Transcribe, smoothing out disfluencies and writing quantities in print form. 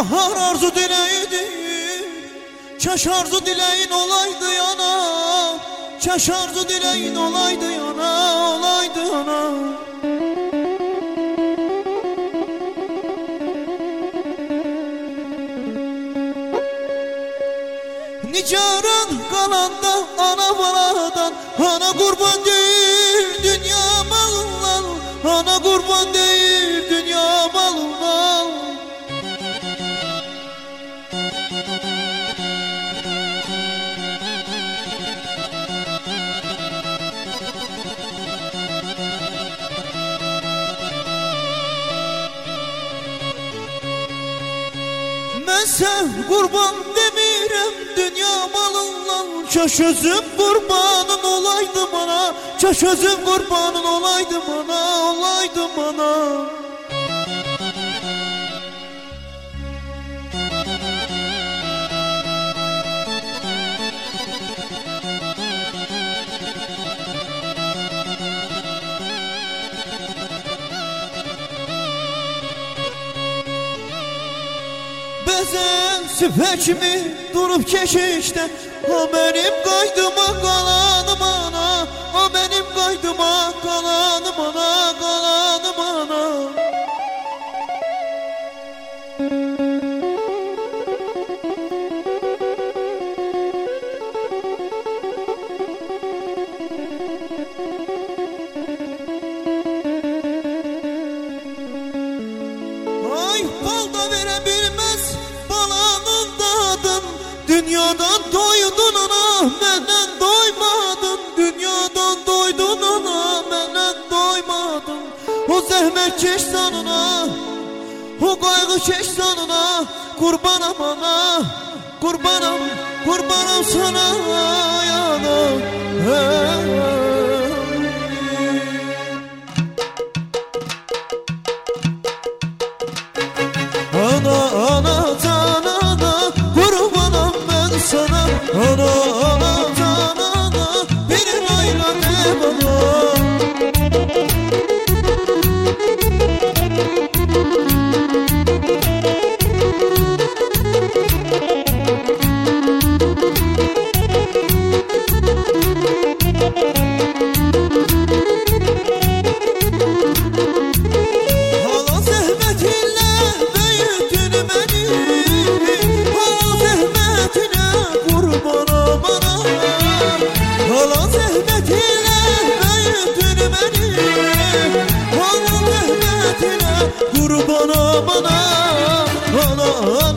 bahar arzu dileydi, çaş arzu dileyin olaydı yana, çaş arzu dileyin olaydı yana, olaydı yana. Nicaran kalanda ana baladan, ana kurban değil dünya malından, ana kurban değil dünya malından. Ben sen kurban demirem dünya malından, çaş özüm kurbanın olaydı bana, çaş özüm kurbanın olaydı bana, olaydı bana. Bezen süpek mi durup keşişte, o benim kaydıma kalanım ana, o benim kaydıma kalanım ana, kalanım ana. Ay bal da verebilmez balanın tadın, dünyadan doydun ana, benden doymadın, dünyadan doydun ana, benden doymadın. O zahmet çeş sanına, o kaygı çeş sanına, kurbanım ana, kurbanım, kurbanım sana yana. Ana ana canana, kurbanım ben sana, ana ana canana, bir ayla ne bana. Hala zahmetine büyütün beni, hala zahmetine kurbana bana, ana ana.